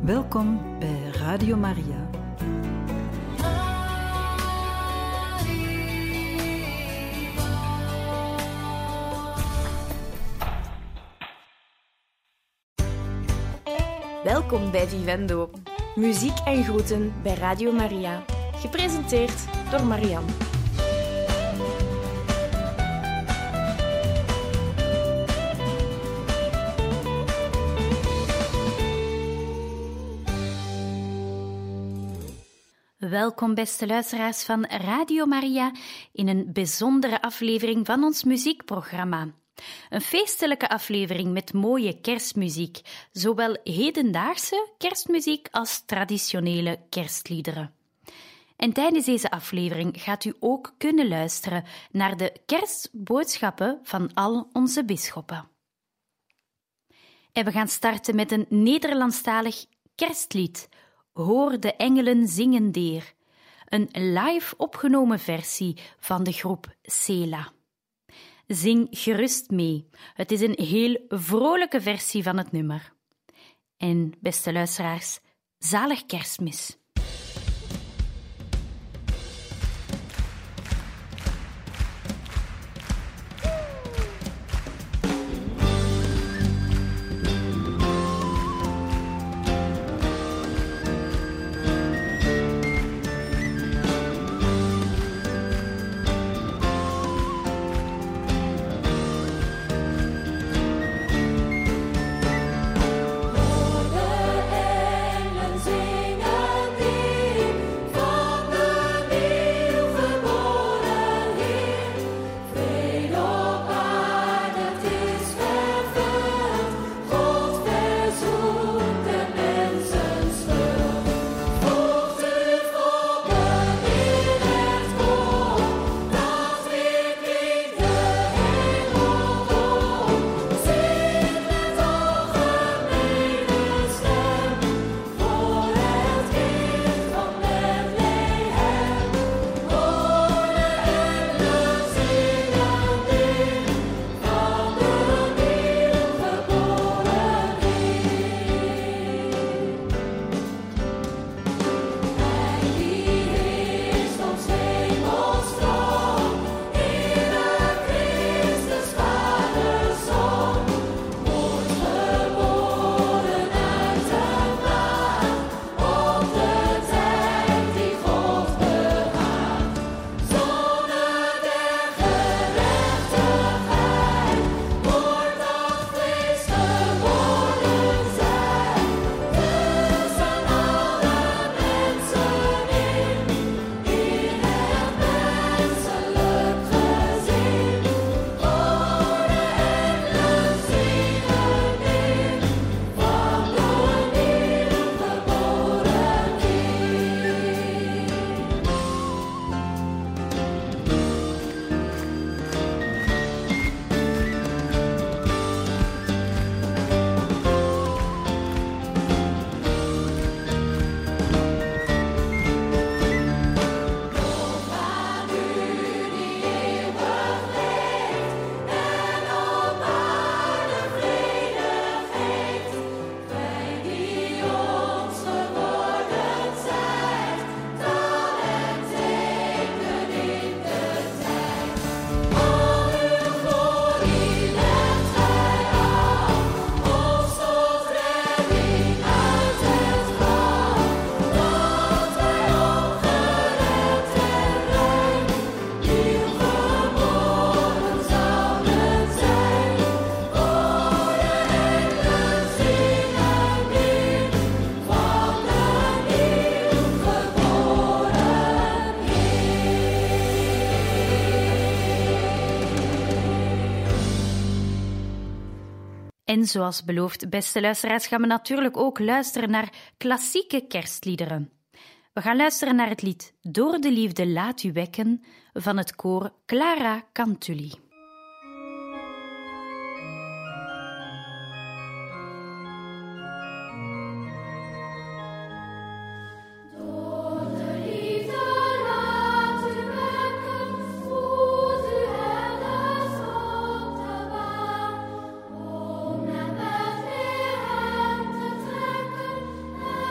Welkom bij Radio Maria. Welkom bij Vivendo. Muziek en groeten bij Radio Maria. Gepresenteerd door Marianne. Welkom beste luisteraars van Radio Maria in een bijzondere aflevering van ons muziekprogramma. Een feestelijke aflevering met mooie kerstmuziek, zowel hedendaagse kerstmuziek als traditionele kerstliederen. En tijdens deze aflevering gaat u ook kunnen luisteren naar de kerstboodschappen van al onze bisschoppen. En we gaan starten met een Nederlandstalig kerstlied. Hoor de engelen zingen deer. Een live opgenomen versie van de groep Sela. Zing gerust mee. Het is een heel vrolijke versie van het nummer. En beste luisteraars, zalig Kerstmis. En zoals beloofd, beste luisteraars, gaan we natuurlijk ook luisteren naar klassieke kerstliederen. We gaan luisteren naar het lied Door de liefde laat u wekken van het koor Clara Cantulli. Om naar Bethlehem te trekken.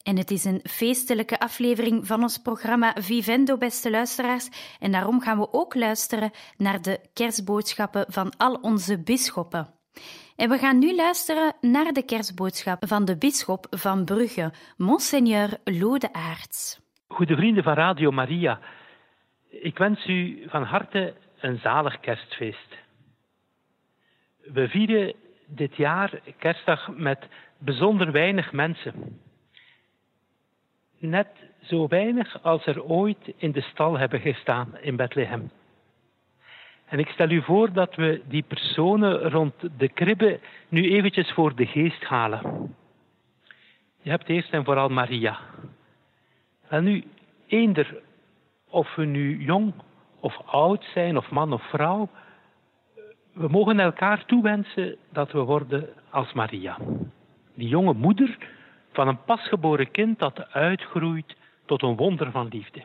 En het is een feestelijke aflevering van ons programma Vivendo, beste luisteraars. En daarom gaan we ook luisteren naar de kerstboodschappen van al onze bisschoppen. En we gaan nu luisteren naar de kerstboodschap van de bisschop van Brugge, Monseigneur Lode Aerts. Goede vrienden van Radio Maria, ik wens u van harte een zalig kerstfeest. We vieren dit jaar kerstdag met bijzonder weinig mensen. Net zo weinig als er ooit in de stal hebben gestaan in Bethlehem. En ik stel u voor dat we die personen rond de kribbe nu eventjes voor de geest halen. Je hebt eerst en vooral Maria. En nu, eender of we nu jong of oud zijn, of man of vrouw, we mogen elkaar toewensen dat we worden als Maria. Die jonge moeder van een pasgeboren kind dat uitgroeit tot een wonder van liefde.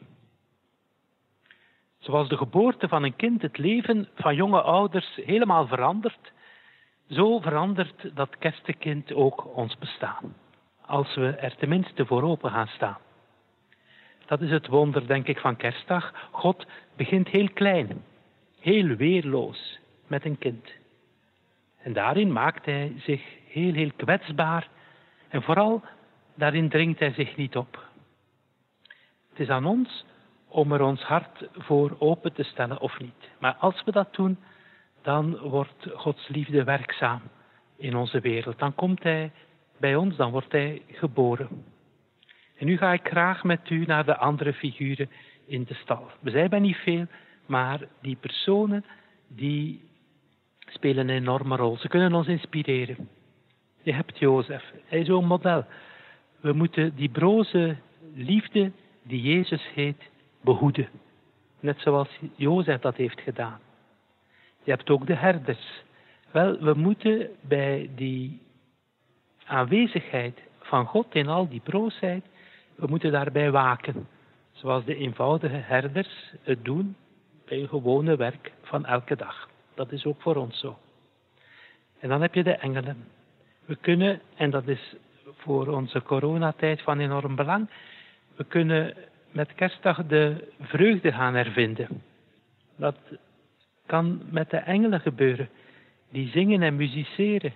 Zoals de geboorte van een kind het leven van jonge ouders helemaal verandert, zo verandert dat kerstkind ook ons bestaan. Als we er tenminste voor open gaan staan. Dat is het wonder, denk ik, van kerstdag. God begint heel klein, heel weerloos met een kind. En daarin maakt hij zich heel kwetsbaar. En vooral, daarin dringt hij zich niet op. Het is aan ons om er ons hart voor open te stellen of niet. Maar als we dat doen, dan wordt Gods liefde werkzaam in onze wereld. Dan komt hij bij ons, dan wordt hij geboren. En nu ga ik graag met u naar de andere figuren in de stal. We zijn bij niet veel, maar die personen die spelen een enorme rol. Ze kunnen ons inspireren. Je hebt Jozef, hij is zo'n model. We moeten die broze liefde die Jezus heet behoeden. Net zoals Jozef dat heeft gedaan. Je hebt ook de herders. Wel, we moeten bij die aanwezigheid van God in al die broosheid, we moeten daarbij waken. Zoals de eenvoudige herders het doen bij een gewone werk van elke dag. Dat is ook voor ons zo. En dan heb je de engelen. We kunnen, en dat is voor onze coronatijd van enorm belang, we kunnen met kerstdag de vreugde gaan hervinden. Dat kan met de engelen gebeuren. Die zingen en musiceren.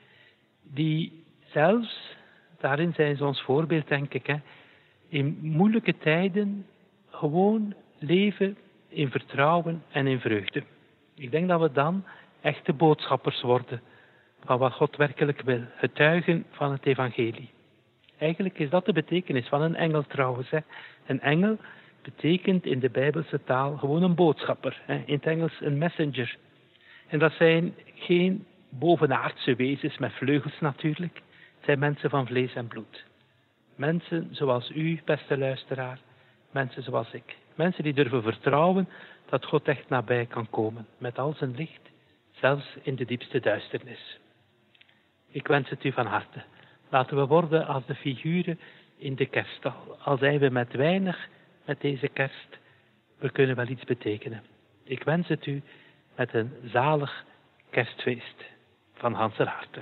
Die zelfs, daarin zijn ze ons voorbeeld, denk ik, in moeilijke tijden gewoon leven in vertrouwen en in vreugde. Ik denk dat we dan echte boodschappers worden van wat God werkelijk wil. Getuigen van het evangelie. Eigenlijk is dat de betekenis van een engel trouwens. Een engel betekent in de Bijbelse taal gewoon een boodschapper. In het Engels een messenger. En dat zijn geen bovenaardse wezens met vleugels natuurlijk. Het zijn mensen van vlees en bloed. Mensen zoals u, beste luisteraar. Mensen zoals ik. Mensen die durven vertrouwen dat God echt nabij kan komen. Met al zijn licht, zelfs in de diepste duisternis. Ik wens het u van harte. Laten we worden als de figuren in de kerststal. Al zijn we met weinig met deze kerst, we kunnen wel iets betekenen. Ik wens het u met een zalig kerstfeest van ganser harte.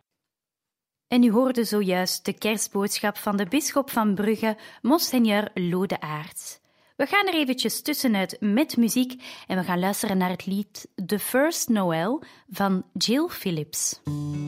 En u hoorde zojuist de kerstboodschap van de bisschop van Brugge, Monseigneur Lode Aerts. We gaan er eventjes tussenuit met muziek en we gaan luisteren naar het lied The First Noel van Jill Phillips.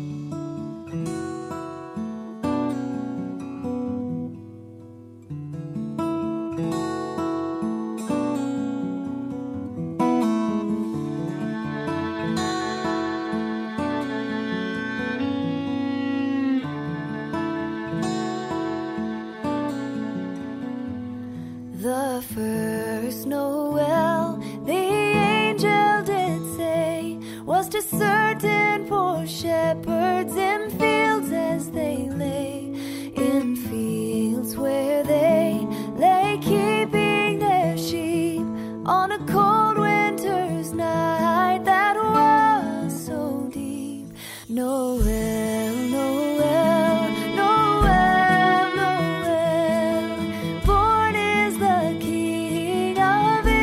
The first Noel, the angel did say, was to certain poor shepherds in fields as they lay, in fields where they lay keeping their sheep on a cold winter's night that was so deep. Noel, Noel, Noel, Noel, born is the King of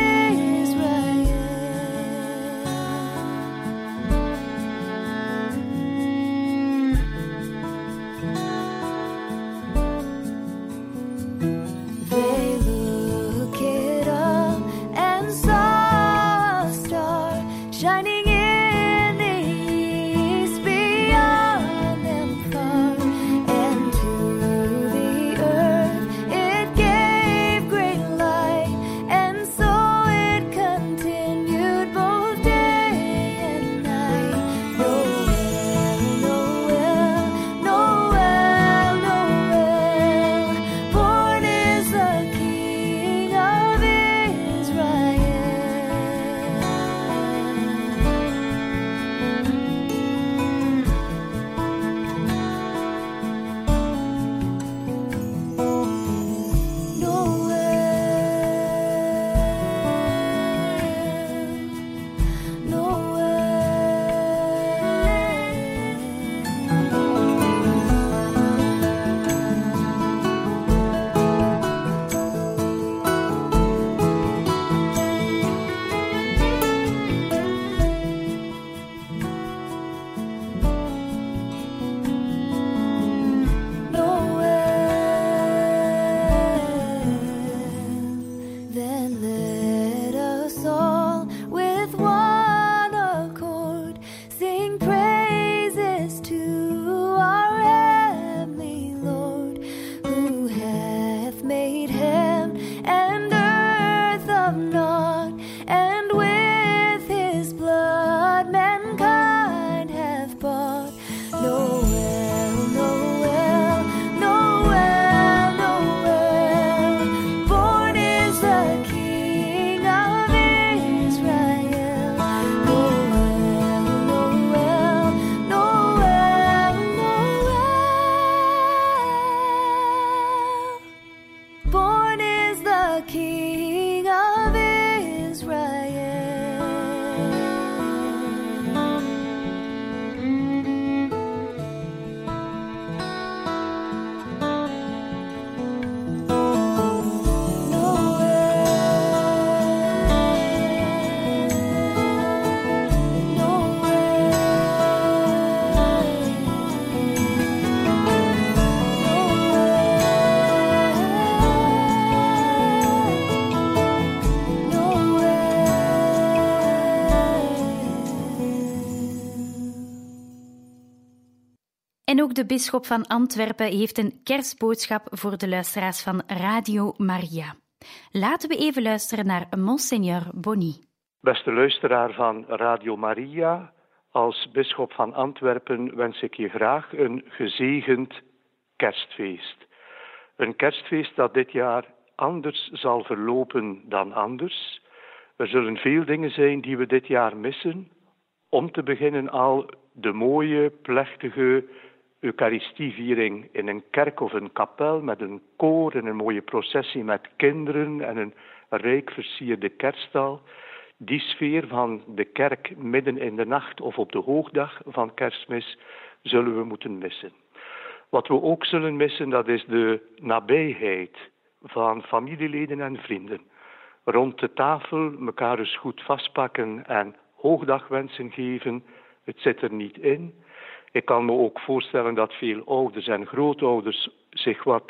En ook de bisschop van Antwerpen heeft een kerstboodschap voor de luisteraars van Radio Maria. Laten we even luisteren naar Monseigneur Bonny. Beste luisteraar van Radio Maria, als bisschop van Antwerpen wens ik je graag een gezegend kerstfeest. Een kerstfeest dat dit jaar anders zal verlopen dan anders. Er zullen veel dingen zijn die we dit jaar missen. Om te beginnen al de mooie, plechtige Eucharistieviering in een kerk of een kapel met een koor en een mooie processie met kinderen en een rijk versierde kerststal. Die sfeer van de kerk midden in de nacht of op de hoogdag van Kerstmis zullen we moeten missen. Wat we ook zullen missen, dat is de nabijheid van familieleden en vrienden. Rond de tafel elkaar eens goed vastpakken en hoogdagwensen geven, het zit er niet in. Ik kan me ook voorstellen dat veel ouders en grootouders zich wat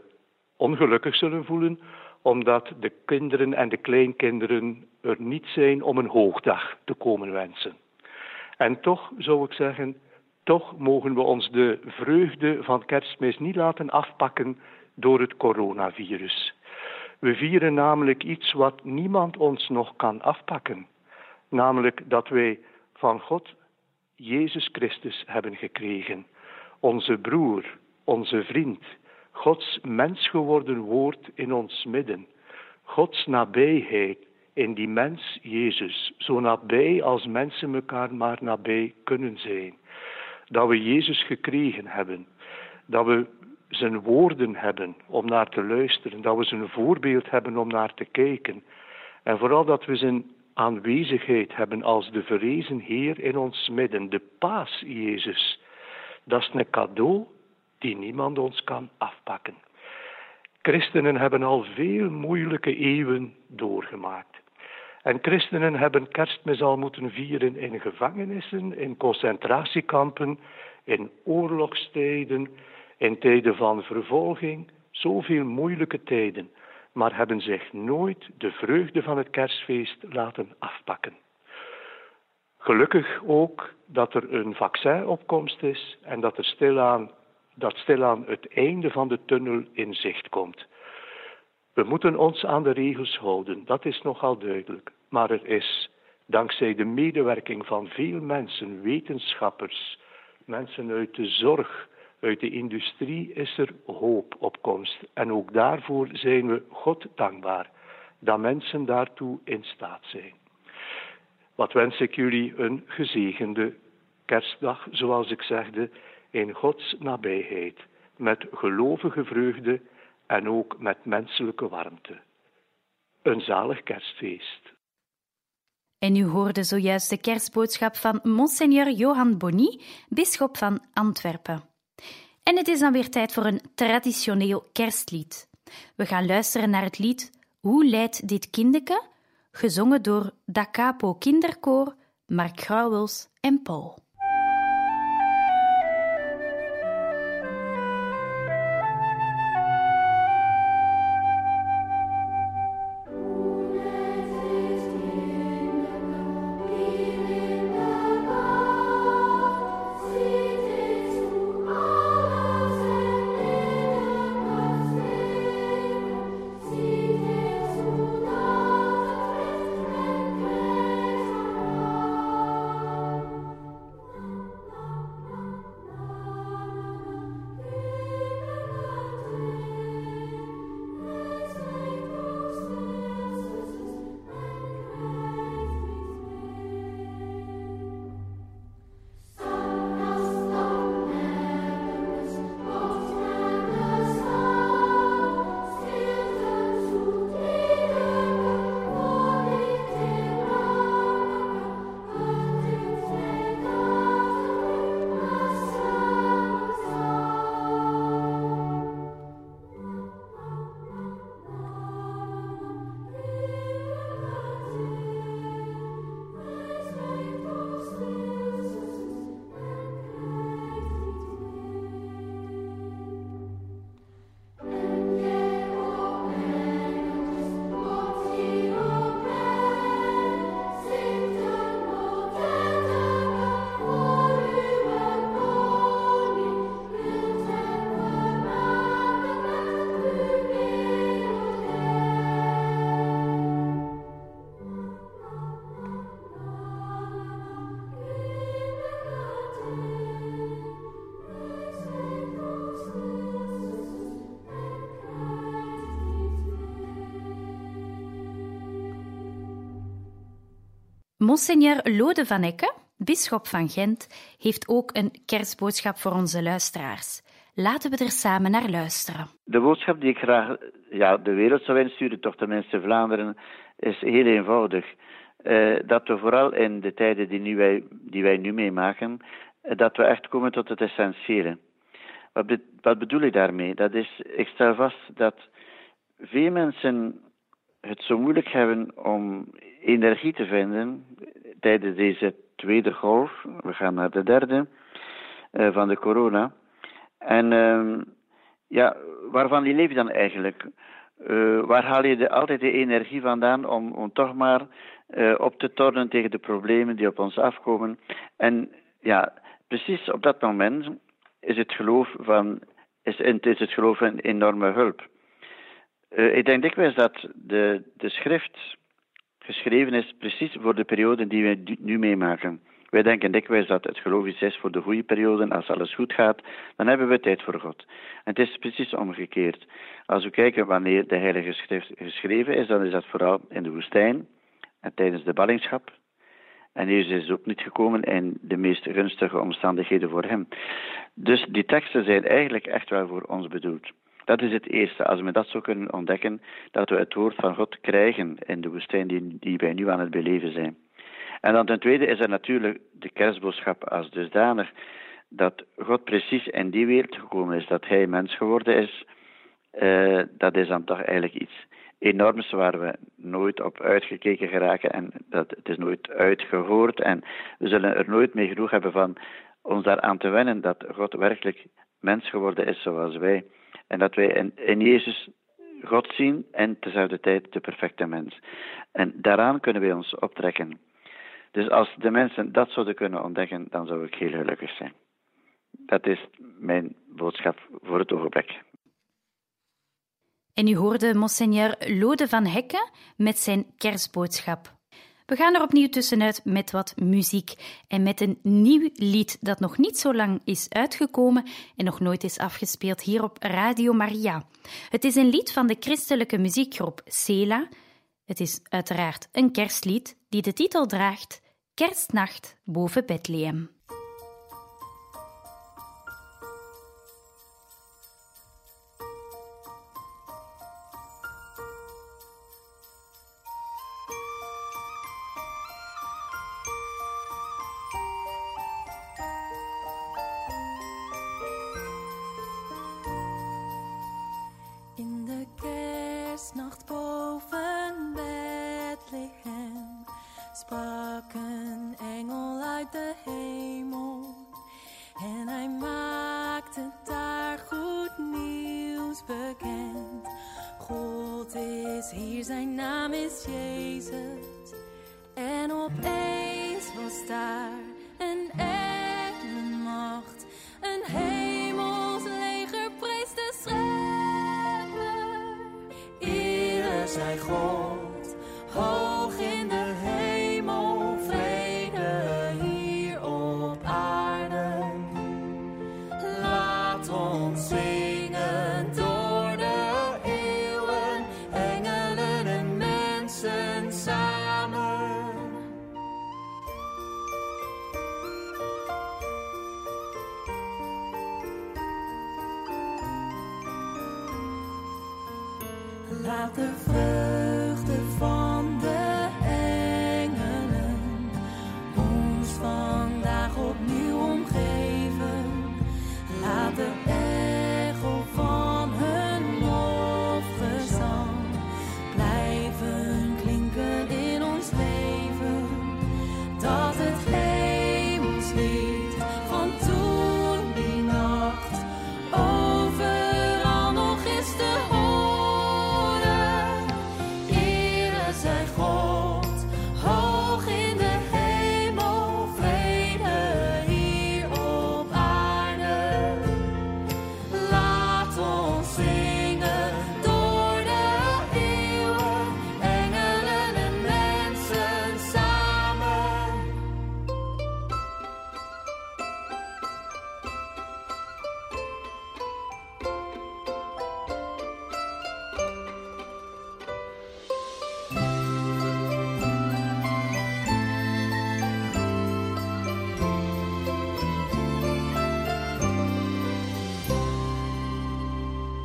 ongelukkig zullen voelen, omdat de kinderen en de kleinkinderen er niet zijn om een hoogdag te komen wensen. En toch zou ik zeggen, toch mogen we ons de vreugde van Kerstmis niet laten afpakken door het coronavirus. We vieren namelijk iets wat niemand ons nog kan afpakken. Namelijk dat wij van God Jezus Christus hebben gekregen. Onze broer, onze vriend, Gods mens geworden woord in ons midden. Gods nabijheid in die mens Jezus. Zo nabij als mensen elkaar maar nabij kunnen zijn. Dat we Jezus gekregen hebben. Dat we zijn woorden hebben om naar te luisteren. Dat we zijn voorbeeld hebben om naar te kijken. En vooral dat we zijn aanwezigheid hebben als de verrezen Heer in ons midden. De Paas Jezus. Dat is een cadeau die niemand ons kan afpakken. Christenen hebben al veel moeilijke eeuwen doorgemaakt. En christenen hebben Kerstmis al moeten vieren in gevangenissen, in concentratiekampen, in oorlogstijden, in tijden van vervolging, zoveel moeilijke tijden, maar hebben zich nooit de vreugde van het kerstfeest laten afpakken. Gelukkig ook dat er een vaccinopkomst is en dat er stilaan het einde van de tunnel in zicht komt. We moeten ons aan de regels houden, dat is nogal duidelijk. Maar er is, dankzij de medewerking van veel mensen, wetenschappers, mensen uit de zorg, uit de industrie, is er hoop op komst. En ook daarvoor zijn we God dankbaar, dat mensen daartoe in staat zijn. Wat wens ik jullie een gezegende kerstdag, zoals ik zegde, in Gods nabijheid, met gelovige vreugde en ook met menselijke warmte. Een zalig kerstfeest. En u hoorde zojuist de kerstboodschap van Monseigneur Johan Bonny, bisschop van Antwerpen. En het is dan weer tijd voor een traditioneel kerstlied. We gaan luisteren naar het lied Hoe leidt dit kindeke? Gezongen door Da Capo Kinderkoor, Mark Grauwels en Paul. Monseigneur Lode van Hecke, bisschop van Gent, heeft ook een kerstboodschap voor onze luisteraars. Laten we er samen naar luisteren. De boodschap die ik graag de wereld zou insturen, toch tenminste Vlaanderen, is heel eenvoudig. Dat we vooral in de tijden die wij nu meemaken, dat we echt komen tot het essentiële. Wat bedoel ik daarmee? Dat is, ik stel vast dat veel mensen het zo moeilijk hebben om energie te vinden tijdens deze tweede golf. We gaan naar de derde van de corona. En waarvan leef je dan eigenlijk? Waar haal je altijd de energie vandaan om toch maar op te tornen tegen de problemen die op ons afkomen? En ja, precies op dat moment is het geloof een enorme hulp. Ik denk dikwijls dat de schrift geschreven is precies voor de periode die we nu meemaken. Wij denken dikwijls dat het geloof iets is voor de goede perioden. Als alles goed gaat, dan hebben we tijd voor God. En het is precies omgekeerd. Als we kijken wanneer de Heilige Schrift geschreven is, dan is dat vooral in de woestijn en tijdens de ballingschap. En Jezus is ook niet gekomen in de meest gunstige omstandigheden voor hem. Dus die teksten zijn eigenlijk echt wel voor ons bedoeld. Dat is het eerste, als we dat zo kunnen ontdekken, dat we het woord van God krijgen in de woestijn die wij nu aan het beleven zijn. En dan ten tweede is er natuurlijk de kerstboodschap als dusdanig, dat God precies in die wereld gekomen is, dat hij mens geworden is. Dat is dan toch eigenlijk iets enorms waar we nooit op uitgekeken geraken en dat het is nooit uitgehoord en we zullen er nooit mee genoeg hebben van ons daaraan te wennen dat God werkelijk mens geworden is zoals wij. En dat wij in Jezus God zien en tezelfde tijd de perfecte mens. En daaraan kunnen wij ons optrekken. Dus als de mensen dat zouden kunnen ontdekken, dan zou ik heel gelukkig zijn. Dat is mijn boodschap voor het ogenblik. En u hoorde Monseigneur Lode van Hecke met zijn kerstboodschap. We gaan er opnieuw tussenuit met wat muziek en met een nieuw lied dat nog niet zo lang is uitgekomen en nog nooit is afgespeeld hier op Radio Maria. Het is een lied van de christelijke muziekgroep Sela. Het is uiteraard een kerstlied die de titel draagt Kerstnacht boven Bethlehem. Nacht boven Bethlehem sprak een engel uit de hemel en hij maakte daar goed nieuws bekend. God is hier, zijn naam is Jezus en opeens was daar een engelenmacht, een hemels leger prees de schepper. Zij God, hoog in de hemel, vrede hier op aarde. Laat ons zingen door de eeuwen, engelen en mensen samen. Laat de vreugde van de engelen ons vandaag opnieuw omgeven. Laat de echo van hun lofgezang blijven klinken in ons leven. Dat het hemelslied van toen die nacht overal nog is te horen.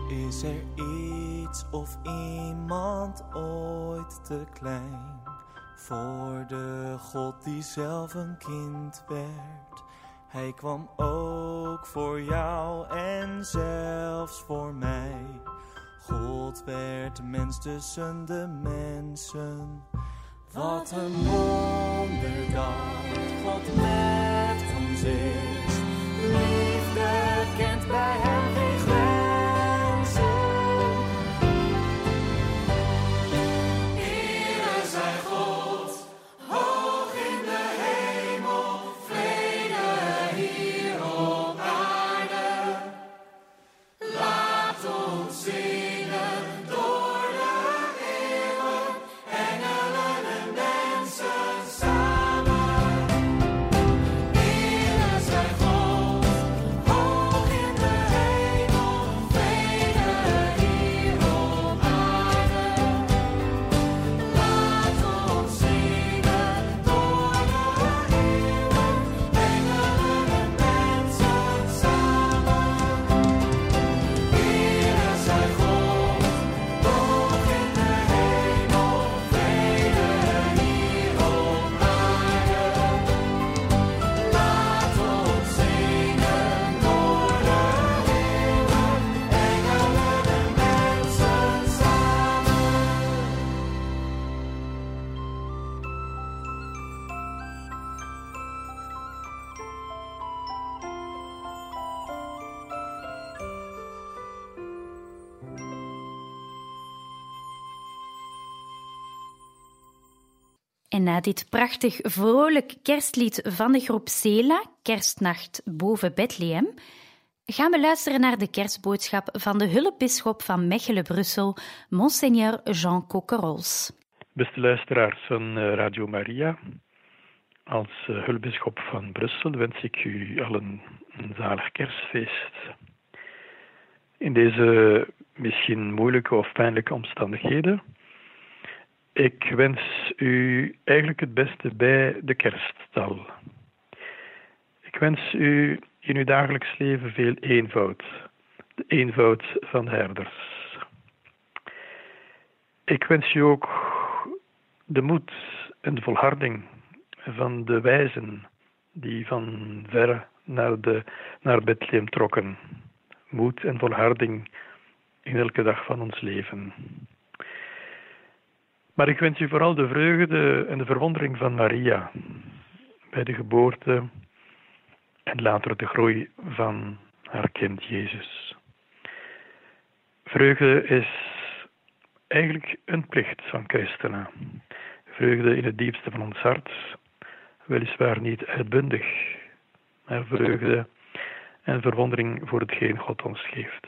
Is er iets of iemand ooit te klein voor de God die zelf een kind werd? Hij kwam ook voor jou en zelfs voor mij. God werd mens tussen de mensen. Wat een wonder dat God met ons is. Liefde kent bij hem geen grenzen. Ere zij God, hoog in de hemel, vrede hier op aarde. Laat ons zingen door de eeuwen, engelen en mensen samen. Ere zij God, hoog in de hemel, vrede hier op aarde. Laat ons zingen door de eeuwen, engelen en mensen samen. Ere zij God, hoog in de hemel, vrede hier op aarde. Laat ons zingen door de eeuwen, engelen en mensen samen. En na dit prachtig vrolijk kerstlied van de groep Sela, Kerstnacht boven Bethlehem, gaan we luisteren naar de kerstboodschap van de hulpbisschop van Mechelen-Brussel, Monseigneur Jean Coquerols. Beste luisteraars van Radio Maria, als hulpbisschop van Brussel wens ik u allen een zalig kerstfeest. In deze misschien moeilijke of pijnlijke omstandigheden. Ik wens u eigenlijk het beste bij de kerststal. Ik wens u in uw dagelijks leven veel eenvoud. De eenvoud van de herders. Ik wens u ook de moed en de volharding van de wijzen die van verre naar Bethlehem trokken. Moed en volharding in elke dag van ons leven. Maar ik wens u vooral de vreugde en de verwondering van Maria bij de geboorte en later de groei van haar kind Jezus. Vreugde is eigenlijk een plicht van christenen. Vreugde in het diepste van ons hart, weliswaar niet uitbundig, maar vreugde en verwondering voor hetgeen God ons geeft.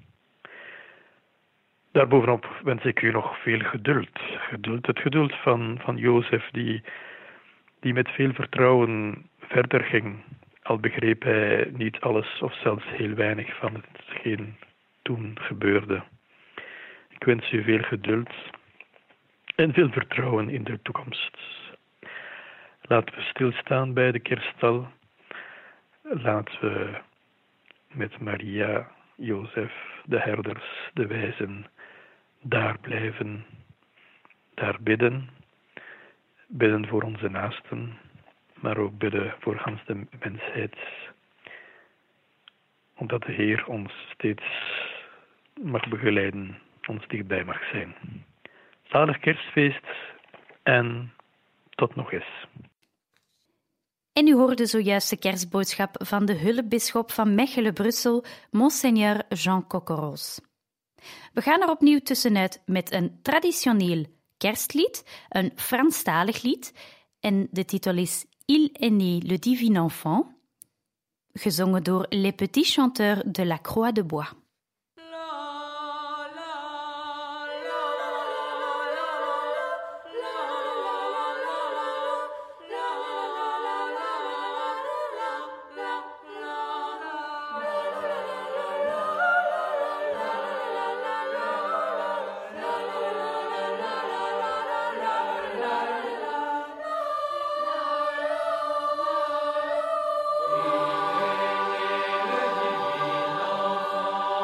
Daarbovenop wens ik u nog veel geduld. Het geduld van Jozef die met veel vertrouwen verder ging. Al begreep hij niet alles of zelfs heel weinig van hetgeen toen gebeurde. Ik wens u veel geduld en veel vertrouwen in de toekomst. Laten we stilstaan bij de kerststal. Laten we met Maria, Jozef, de herders, de wijzen, daar blijven, daar bidden. Bidden voor onze naasten, maar ook bidden voor gans de mensheid. Omdat de Heer ons steeds mag begeleiden, ons dichtbij mag zijn. Zalig kerstfeest en tot nog eens. En u hoorde zojuist de kerstboodschap van de hulpbisschop van Mechelen-Brussel, Monseigneur Jean Coquerols. We gaan er opnieuw tussenuit met een traditioneel kerstlied, een Franstalig lied, en de titel is Il est né le divin enfant, gezongen door Les Petits Chanteurs de la Croix de Bois. Il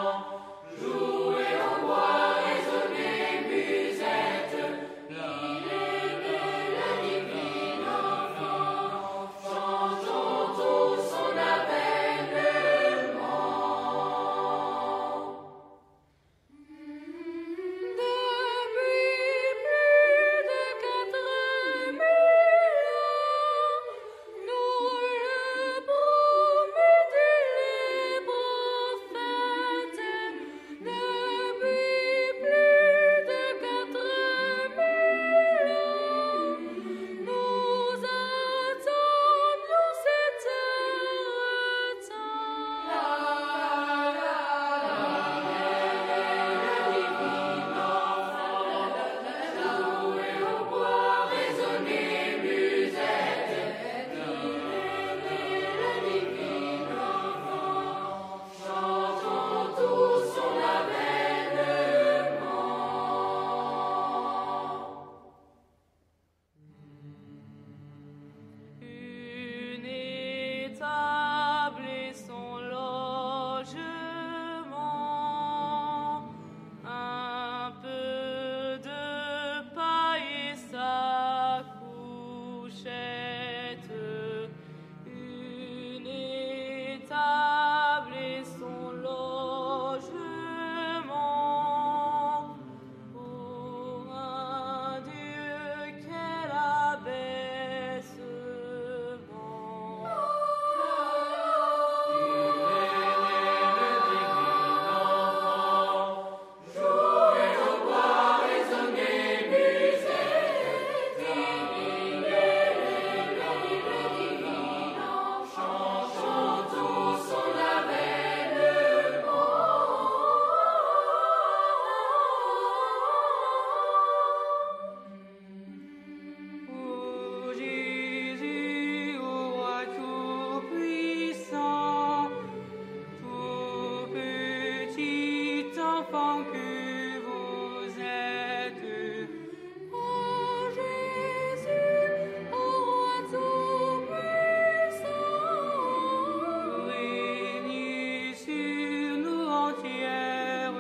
enfants que vous êtes. Ô Jésus, ô roi tout-puissant, régnez sur nous entièrement.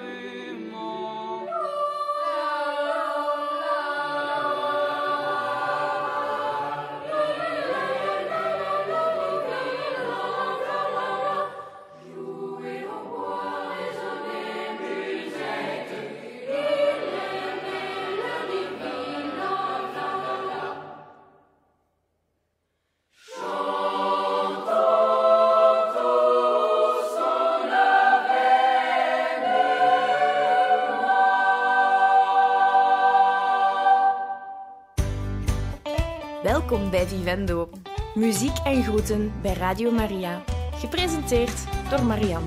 Welkom bij Vivendo. Muziek en groeten bij Radio Maria. Gepresenteerd door Marianne.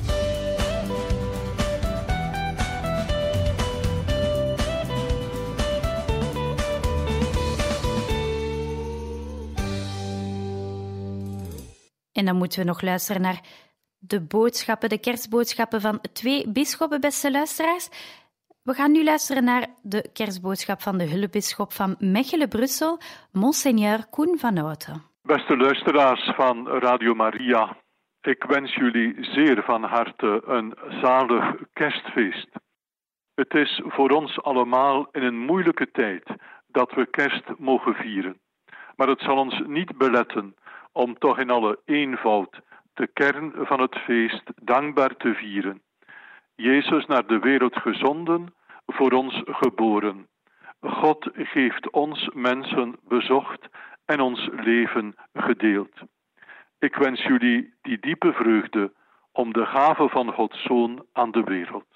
En dan moeten we nog luisteren naar de kerstboodschappen van 2 bisschoppen, beste luisteraars. We gaan nu luisteren naar de kerstboodschap van de hulpbisschop van Mechelen-Brussel, Monseigneur Koen van Houten. Beste luisteraars van Radio Maria, ik wens jullie zeer van harte een zalig kerstfeest. Het is voor ons allemaal in een moeilijke tijd dat we kerst mogen vieren. Maar het zal ons niet beletten om toch in alle eenvoud de kern van het feest dankbaar te vieren. Jezus naar de wereld gezonden, voor ons geboren. God heeft ons mensen bezocht en ons leven gedeeld. Ik wens jullie die diepe vreugde om de gave van Gods Zoon aan de wereld.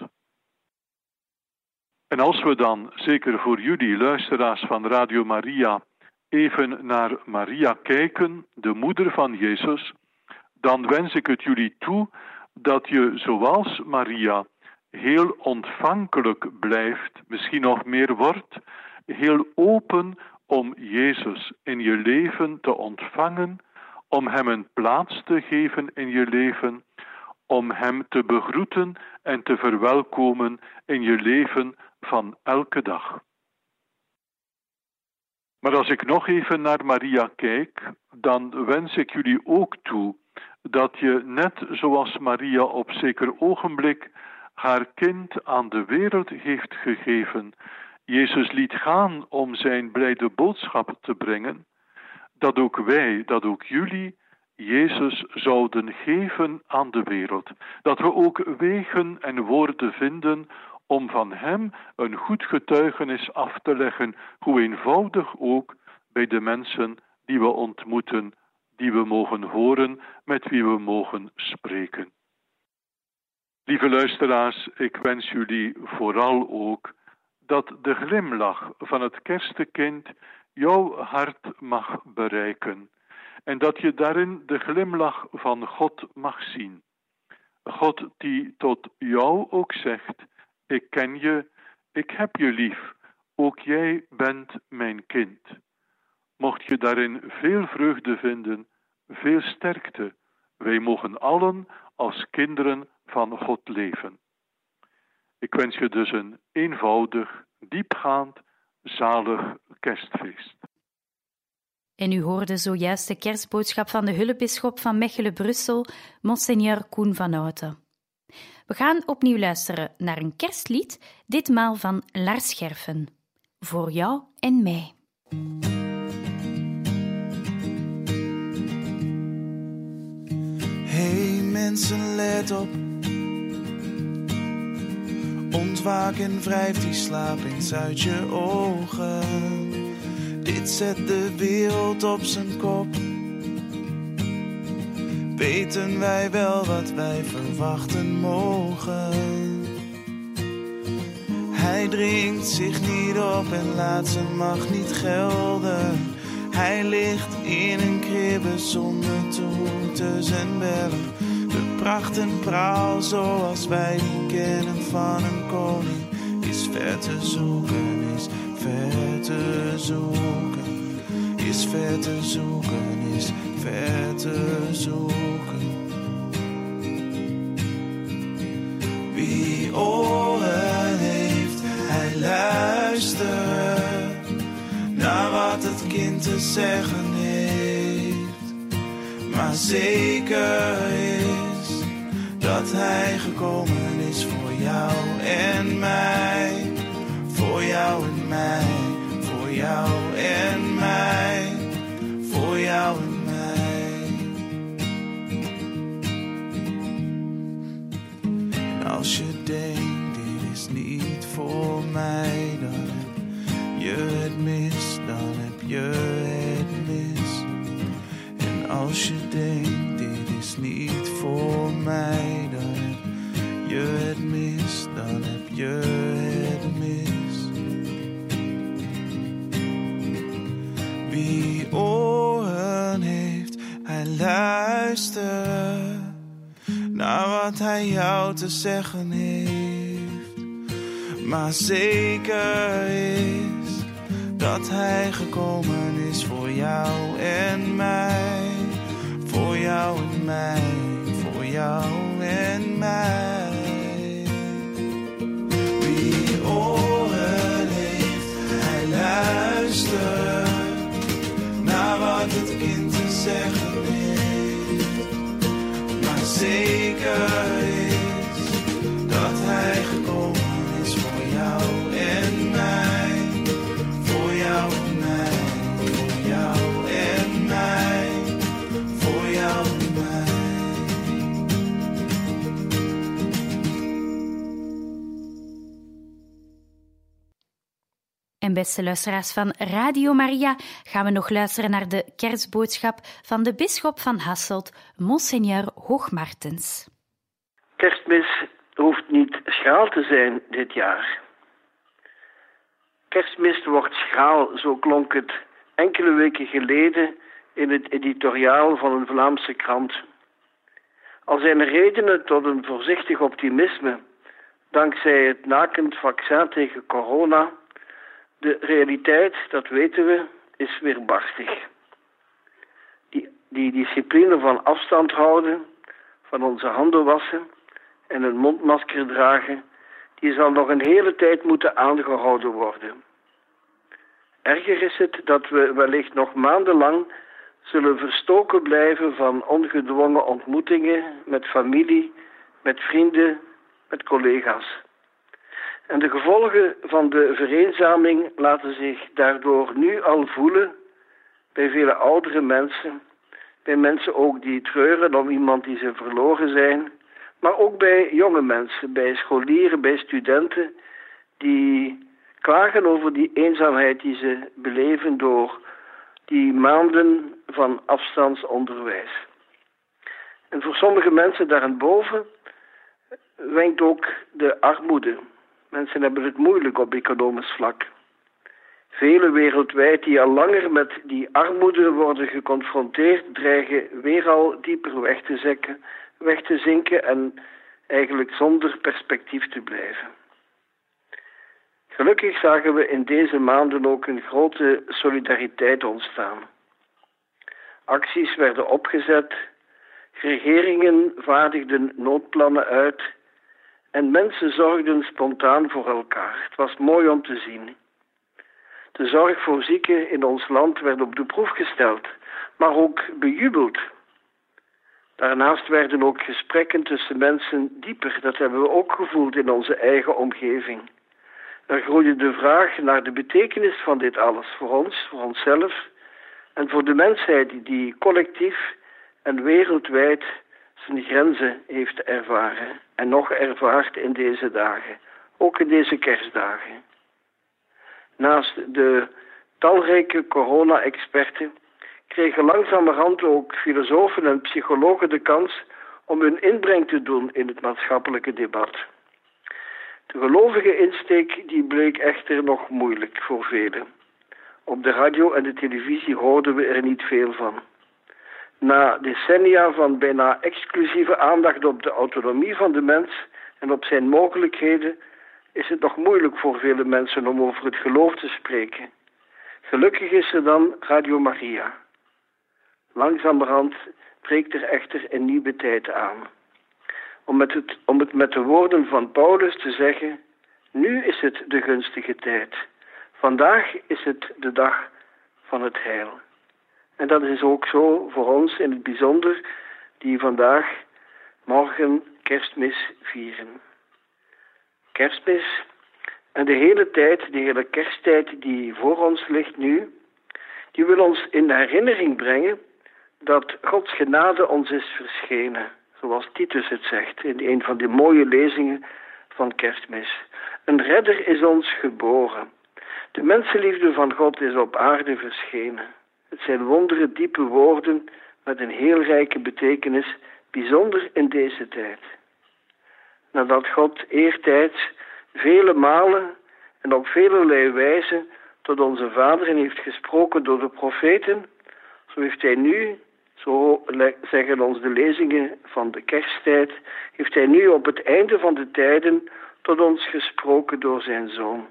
En als we dan, zeker voor jullie luisteraars van Radio Maria, even naar Maria kijken, de moeder van Jezus, dan wens ik het jullie toe dat je zoals Maria heel ontvankelijk blijft, misschien nog meer wordt, heel open om Jezus in je leven te ontvangen, om Hem een plaats te geven in je leven, om Hem te begroeten en te verwelkomen in je leven van elke dag. Maar als ik nog even naar Maria kijk, dan wens ik jullie ook toe dat je net zoals Maria op zeker ogenblik haar kind aan de wereld heeft gegeven, Jezus liet gaan om zijn blijde boodschap te brengen, dat ook wij, dat ook jullie, Jezus zouden geven aan de wereld. Dat we ook wegen en woorden vinden om van Hem een goed getuigenis af te leggen, hoe eenvoudig ook bij de mensen die we ontmoeten, die we mogen horen, met wie we mogen spreken. Lieve luisteraars, ik wens jullie vooral ook dat de glimlach van het kerstkind jouw hart mag bereiken en dat je daarin de glimlach van God mag zien. God die tot jou ook zegt, ik ken je, ik heb je lief, ook jij bent mijn kind. Mocht je daarin veel vreugde vinden, veel sterkte, wij mogen allen als kinderen van God leven. Ik wens je dus een eenvoudig, diepgaand, zalig kerstfeest. En u hoorde zojuist de kerstboodschap van de hulpbisschop van Mechelen-Brussel, Monseigneur Koen van Houten. We gaan opnieuw luisteren naar een kerstlied, ditmaal van Lars Scherfen. Voor jou en mij. Hey mensen, let op. Ontwaak en wrijf die slaap eens uit je ogen. Dit zet de wereld op zijn kop. Weten wij wel wat wij verwachten mogen. Hij dringt zich niet op en laat zijn macht niet gelden. Hij ligt in een kribbe zonder toeters en bellen. De pracht en praal zoals wij die kennen van een koning is ver te zoeken, is ver te zoeken, is ver te zoeken, is ver te zoeken. Wie kind te zeggen heeft. Maar zeker is dat hij gekomen is voor jou en mij. Voor jou en mij, voor jou en mij, voor jou en mij. Als je denkt, dit is niet voor mij, dan heb je het mis, dan heb je het mis. En als je denkt, dit is niet voor mij, dan heb je het mis, dan heb je het mis. Wie oren heeft, hij luistert naar wat hij jou te zeggen heeft. Maar zeker is dat hij gekomen is voor jou en mij. Voor jou en mij, voor jou en mij. Wie oren heeft, hij luistert naar wat het kind te zeggen heeft. Maar zeker is dat hij gekomen is voor jou en mij. Voor jou en mij, voor jou en mij, voor jou en mij. En beste luisteraars van Radio Maria, gaan we nog luisteren naar de kerstboodschap van de bisschop van Hasselt, Monseigneur Hoogmartens. Kerstmis hoeft niet schraal te zijn dit jaar. Kerstmis wordt schraal, zo klonk het enkele weken geleden in het editoriaal van een Vlaamse krant. Al zijn er redenen tot een voorzichtig optimisme, dankzij het nakend vaccin tegen corona. De realiteit, dat weten we, is weerbarstig. Die discipline van afstand houden, van onze handen wassen en een mondmasker dragen, die zal nog een hele tijd moeten aangehouden worden. Erger is het dat we wellicht nog maandenlang zullen verstoken blijven van ongedwongen ontmoetingen met familie, met vrienden, met collega's. En de gevolgen van de vereenzaming laten zich daardoor nu al voelen bij vele oudere mensen, bij mensen ook die treuren om iemand die ze verloren zijn, maar ook bij jonge mensen, bij scholieren, bij studenten die klagen over die eenzaamheid die ze beleven door die maanden van afstandsonderwijs. En voor sommige mensen daarboven wenkt ook de armoede. Mensen hebben het moeilijk op economisch vlak. Velen wereldwijd die al langer met die armoede worden geconfronteerd, dreigen weer al dieper weg te zinken en eigenlijk zonder perspectief te blijven. Gelukkig zagen we in deze maanden ook een grote solidariteit ontstaan. Acties werden opgezet, regeringen vaardigden noodplannen uit en mensen zorgden spontaan voor elkaar. Het was mooi om te zien. De zorg voor zieken in ons land werd op de proef gesteld, maar ook bejubeld. Daarnaast werden ook gesprekken tussen mensen dieper. Dat hebben we ook gevoeld in onze eigen omgeving. Er groeide de vraag naar de betekenis van dit alles voor ons, voor onszelf en voor de mensheid die collectief en wereldwijd zijn grenzen heeft ervaren en nog ervaart in deze dagen, ook in deze kerstdagen. Naast de talrijke corona-experten kregen langzamerhand ook filosofen en psychologen de kans om hun inbreng te doen in het maatschappelijke debat. De gelovige insteek die bleek echter nog moeilijk voor velen. Op de radio en de televisie hoorden we er niet veel van. Na decennia van bijna exclusieve aandacht op de autonomie van de mens en op zijn mogelijkheden, is het nog moeilijk voor vele mensen om over het geloof te spreken. Gelukkig is er dan Radio Maria. Langzamerhand breekt er echter een nieuwe tijd aan. Om het met de woorden van Paulus te zeggen, nu is het de gunstige tijd. Vandaag is het de dag van het heil. En dat is ook zo voor ons in het bijzonder, die vandaag, morgen Kerstmis vieren. Kerstmis en de hele tijd, de hele kersttijd die voor ons ligt nu, die wil ons in herinnering brengen dat Gods genade ons is verschenen. Zoals Titus het zegt in een van de mooie lezingen van Kerstmis. Een redder is ons geboren. De mensenliefde van God is op aarde verschenen. Het zijn wondere, diepe woorden met een heel rijke betekenis, bijzonder in deze tijd. Nadat God eertijds vele malen en op velerlei wijze tot onze vaderen heeft gesproken door de profeten, zo heeft hij nu, zo zeggen ons de lezingen van de kersttijd, heeft hij nu op het einde van de tijden tot ons gesproken door zijn Zoon.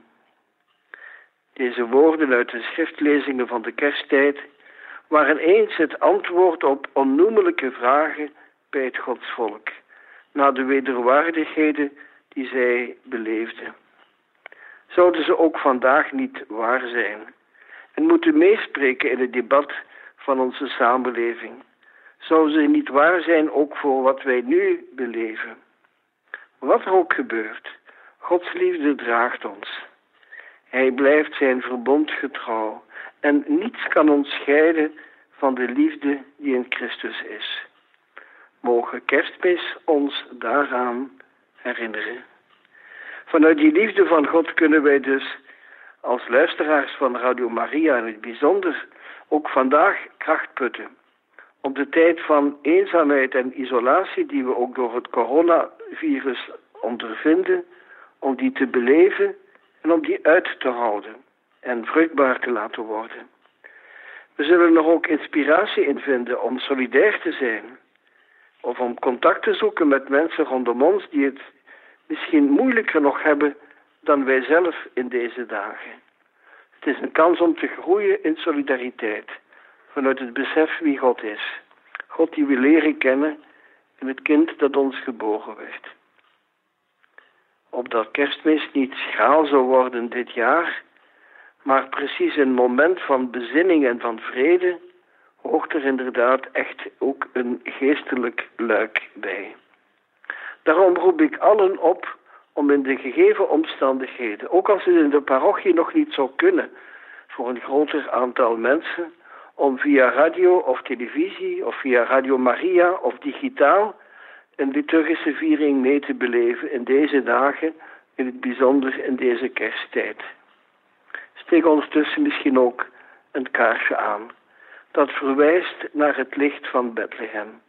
Deze woorden uit de schriftlezingen van de kersttijd waren eens het antwoord op onnoemelijke vragen bij het godsvolk, na de wederwaardigheden die zij beleefden. Zouden ze ook vandaag niet waar zijn en moeten meespreken in het debat van onze samenleving? Zouden ze niet waar zijn ook voor wat wij nu beleven? Wat er ook gebeurt, Gods liefde draagt ons. Hij blijft zijn verbond getrouw en niets kan ons scheiden van de liefde die in Christus is. Mogen Kerstmis ons daaraan herinneren. Vanuit die liefde van God kunnen wij dus als luisteraars van Radio Maria in het bijzonder ook vandaag kracht putten om de tijd van eenzaamheid en isolatie die we ook door het coronavirus ondervinden, om die te beleven en om die uit te houden en vruchtbaar te laten worden. We zullen er ook inspiratie in vinden om solidair te zijn of om contact te zoeken met mensen rondom ons die het misschien moeilijker nog hebben dan wij zelf in deze dagen. Het is een kans om te groeien in solidariteit vanuit het besef wie God is. God die we leren kennen in het kind dat ons geboren werd. Opdat Kerstmis niet schraal zou worden dit jaar, maar precies een moment van bezinning en van vrede, hoort er inderdaad echt ook een geestelijk luik bij. Daarom roep ik allen op om in de gegeven omstandigheden, ook als het in de parochie nog niet zou kunnen, voor een groter aantal mensen, om via radio of televisie of via Radio Maria of digitaal een liturgische viering mee te beleven in deze dagen, in het bijzonder in deze kersttijd. Steek ondertussen misschien ook een kaarsje aan dat verwijst naar het licht van Bethlehem.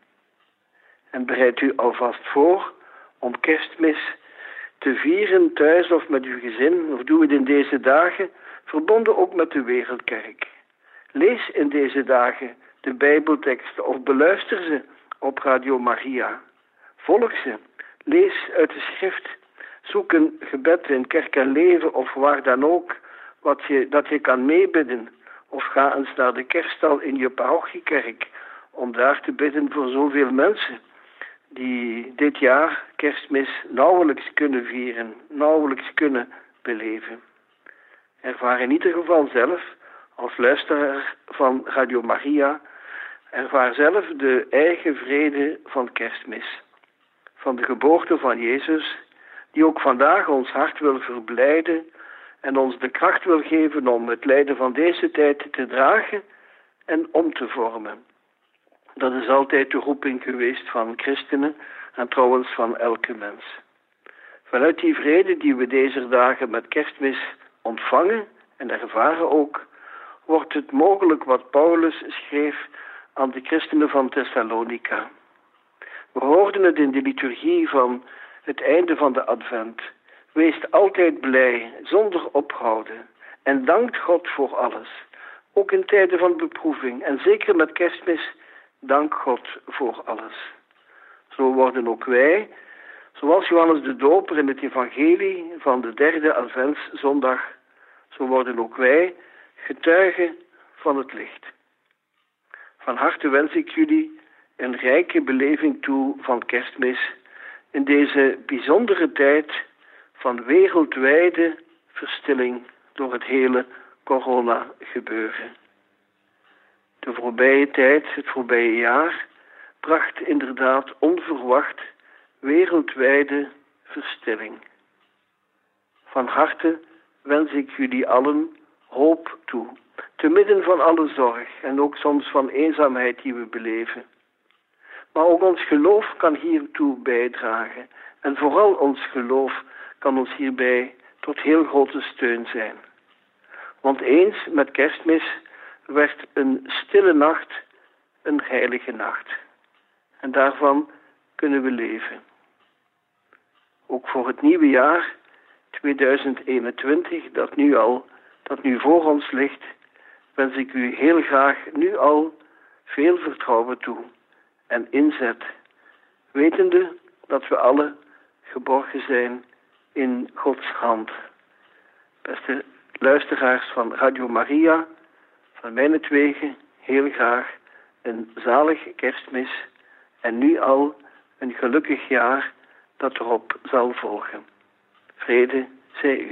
En bereid u alvast voor om Kerstmis te vieren thuis of met uw gezin, of doe het in deze dagen, verbonden ook met de Wereldkerk. Lees in deze dagen de Bijbelteksten of beluister ze op Radio Maria. Volg ze, lees uit de schrift, zoek een gebed in kerk en leven of waar dan ook, dat je kan meebidden. Of ga eens naar de kerststal in je parochiekerk om daar te bidden voor zoveel mensen die dit jaar Kerstmis nauwelijks kunnen vieren, nauwelijks kunnen beleven. Ervaar in ieder geval zelf, als luisteraar van Radio Maria, ervaar zelf de eigen vrede van Kerstmis. Van de geboorte van Jezus, die ook vandaag ons hart wil verblijden en ons de kracht wil geven om het lijden van deze tijd te dragen en om te vormen. Dat is altijd de roeping geweest van christenen en trouwens van elke mens. Vanuit die vrede die we deze dagen met Kerstmis ontvangen en ervaren ook, wordt het mogelijk wat Paulus schreef aan de christenen van Thessalonica. We hoorden het in de liturgie van het einde van de Advent. Wees altijd blij, zonder ophouden, en dankt God voor alles. Ook in tijden van beproeving, en zeker met Kerstmis, dank God voor alles. Zo worden ook wij, zoals Johannes de Doper in het evangelie van de 3e Adventszondag, zo worden ook wij getuigen van het licht. Van harte wens ik jullie een rijke beleving toe van Kerstmis in deze bijzondere tijd van wereldwijde verstilling door het hele corona-gebeuren. De voorbije tijd, het voorbije jaar, bracht inderdaad onverwacht wereldwijde verstilling. Van harte wens ik jullie allen hoop toe, te midden van alle zorg en ook soms van eenzaamheid die we beleven. Maar ook ons geloof kan hiertoe bijdragen en vooral ons geloof kan ons hierbij tot heel grote steun zijn. Want eens met Kerstmis werd een stille nacht een heilige nacht. En daarvan kunnen we leven. Ook voor het nieuwe jaar 2021, dat nu voor ons ligt, wens ik u heel graag nu al veel vertrouwen toe en inzet, wetende dat we alle geborgen zijn in Gods hand. Beste luisteraars van Radio Maria, van mijnentwege heel graag een zalige Kerstmis en nu al een gelukkig jaar dat erop zal volgen. Vrede zij u.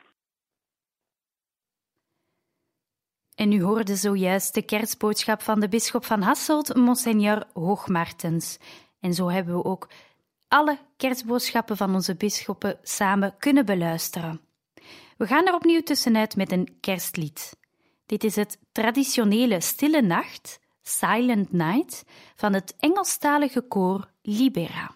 En u hoorde zojuist de kerstboodschap van de bisschop van Hasselt, Monseigneur Hoogmartens. En zo hebben we ook alle kerstboodschappen van onze bisschoppen samen kunnen beluisteren. We gaan er opnieuw tussenuit met een kerstlied. Dit is het traditionele Stille Nacht, Silent Night, van het Engelstalige koor Libera.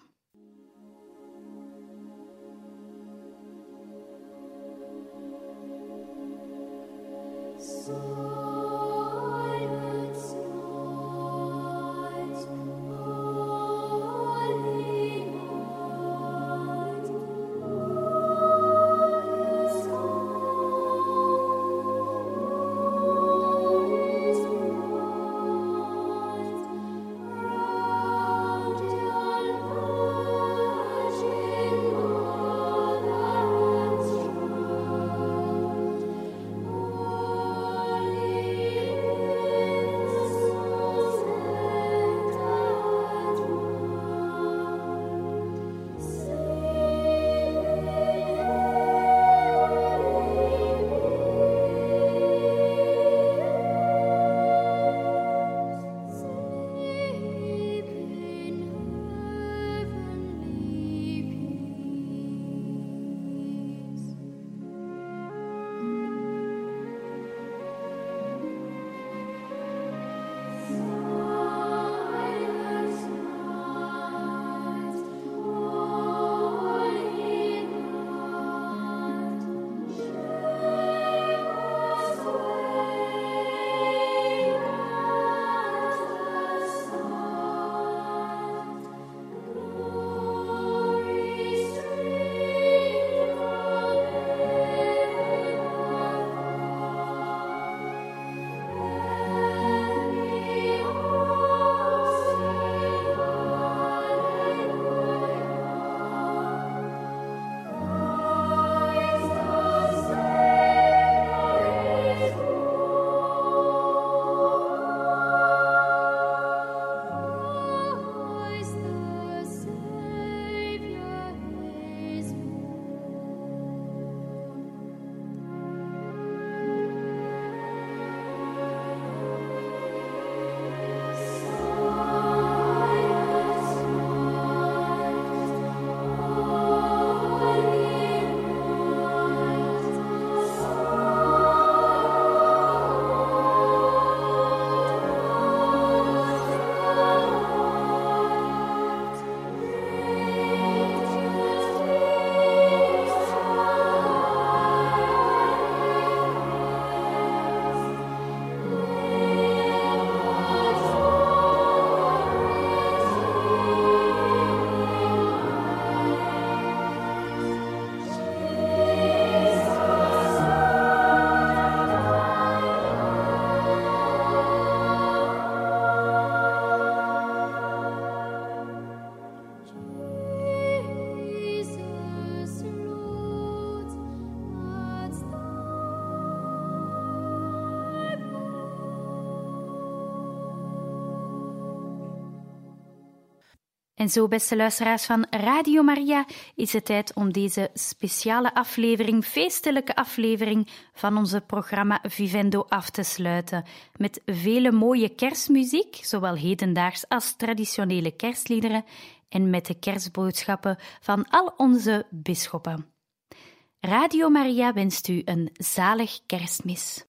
En zo, beste luisteraars van Radio Maria, is het tijd om deze speciale aflevering, feestelijke aflevering van onze programma Vivendo af te sluiten. Met vele mooie kerstmuziek, zowel hedendaags als traditionele kerstliederen, en met de kerstboodschappen van al onze bisschoppen. Radio Maria wenst u een zalig kerstmis.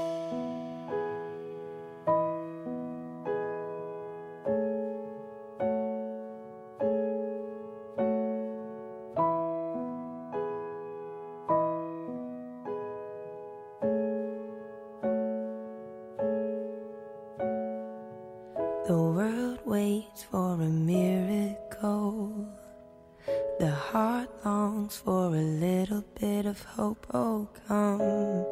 The world waits for a miracle. The heart longs for a little bit of hope. Oh, come,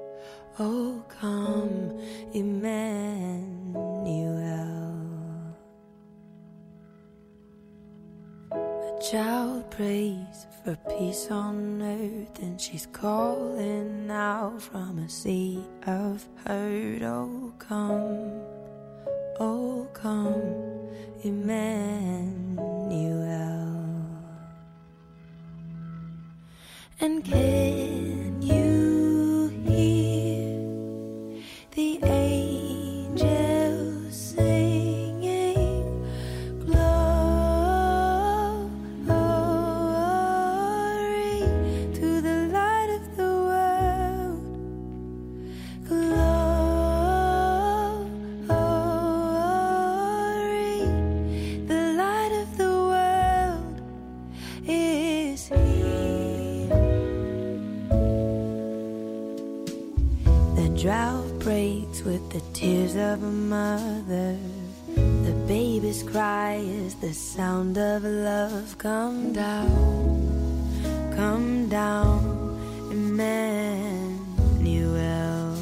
Emmanuel. A child prays for peace on earth, and she's calling out from a sea of hurt. Oh, come, Emmanuel. And can you hear the angels singing glory to the light of the world? Glory, the light of the world is here. The drought breaks with the tears of a mother. The baby's cry is the sound of love. Come down, Emmanuel.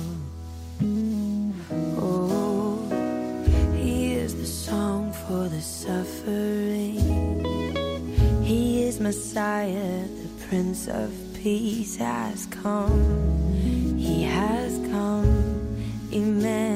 Oh, he is the song for the suffering. He is Messiah, the Prince of Peace has come. He has come, Emmanuel.